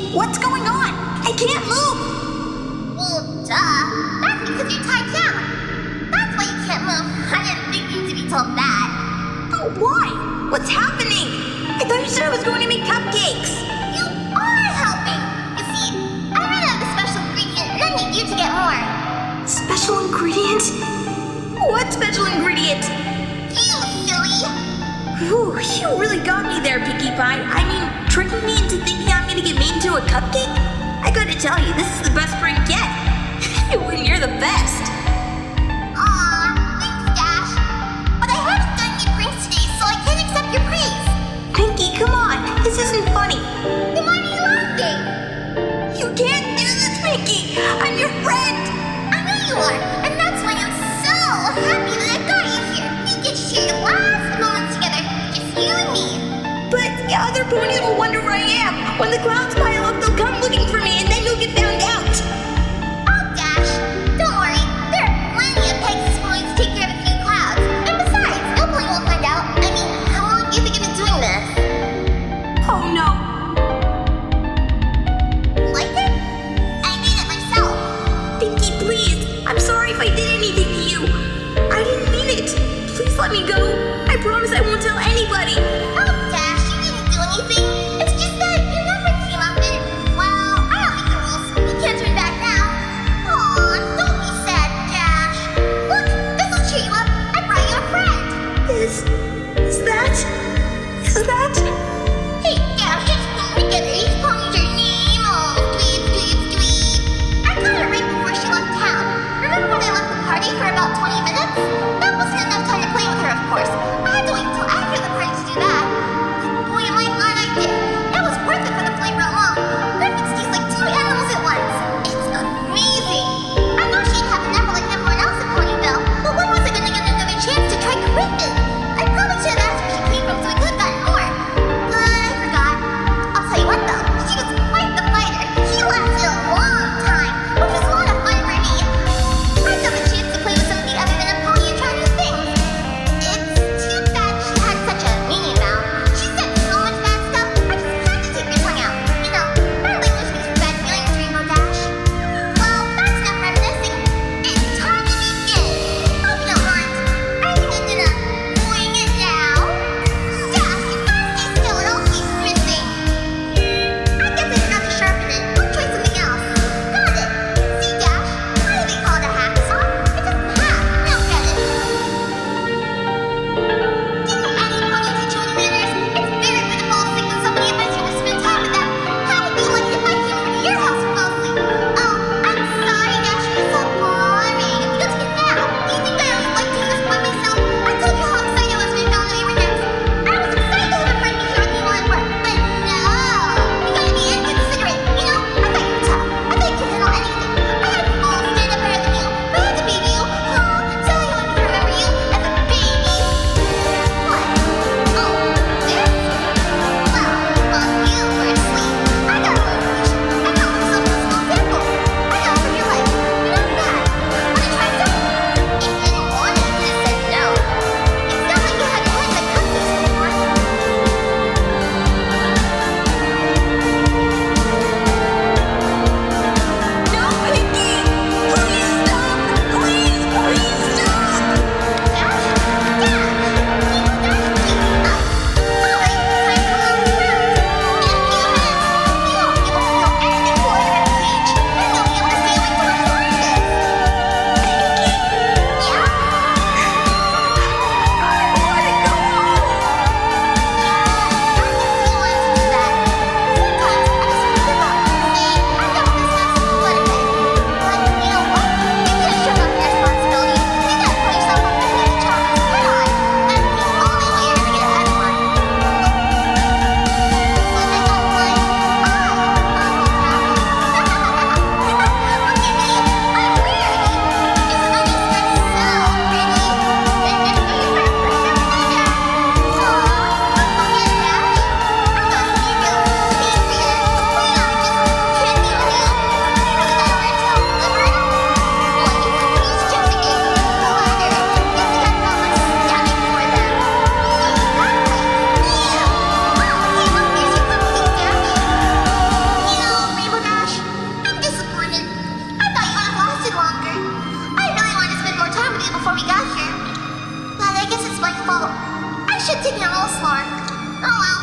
What's going on? I can't move! Well, duh. That's because you're tied down. That's why you can't move. I didn't think you to be told that. Oh, why? What's happening? I thought you said I was going to make cupcakes. You are helping. You see, I ran out of a special ingredient and I need you to get more. Special ingredient? What special ingredient? You silly. Ooh, you really got me there, Pinkie Pie. I mean, tricking me into thinking I'm gonna get made into a cupcake? I gotta tell you, this is the best prank yet. When you're the best. Aw, thanks, Dash. But I haven't done any pranks today, so I can't accept your praise. Pinkie, come on. This isn't funny. Then why are you laughing? You can't do this, Pinkie. I'm your friend. I know you are, and that's why I'm so happy that I got you here. We get to share your last moments together, just you and me. But the other ponies will wonder where I am. When the clouds pile up, they'll come looking for me, and then you'll get found out. Oh, Dash, don't worry. There are plenty of Pegasus ponies to take care of a few clouds. And besides, no pony will find out. I mean, how long do you think I've been doing this? Oh no. Like it? I made it myself. Pinkie, please. I'm sorry if I did anything to you. I didn't mean it. Please let me go. I promise I won't tell anybody. Oh, Dash, you didn't do anything. It's just that your number came up and, well, I don't make the rules. You can't turn back now. Aw, don't be sad, Dash. Look, this will cheer you up. I brought you a friend. Is that? Hey, Dash, just put me together. Each pony's your name. Oh, dweeb. I got her right before she left town. Remember when I left the party for about 20 minutes? That wasn't enough time to play with her, of course. I had to wait until after the party to do that. And boy, am I glad I did. It was worth it for the flavor alone. Griffins taste like two animals at once. It's amazing. I know she didn't have a number like everyone else at Ponyville, but when was I gonna get another chance to try Griffin? I probably should have asked where she came from so we could have gotten more. But I forgot. I'll tell you what though, she was quite the fighter. She lasted a long time, which was a lot of fun for me. I got the chance to play with somebody other than a pony and try new things. It's me a little slower. Oh well.